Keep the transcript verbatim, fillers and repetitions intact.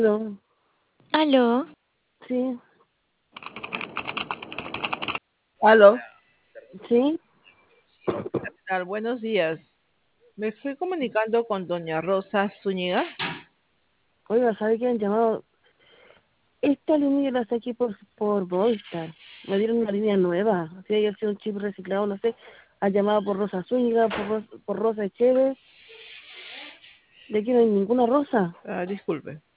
Aló, Aló, sí, Aló, sí. ¿qué tal? Buenos días. Me estoy comunicando con doña Rosa Zúñiga. Oiga, ¿sabe qué han llamado? Esta línea la saqué por, por Movistar. Me dieron una línea nueva. Si haya sido un chip reciclado, no sé. Han llamado por Rosa Zúñiga, por, Ros- por Rosa Echeves. De aquí no hay ninguna Rosa. Ah, disculpe.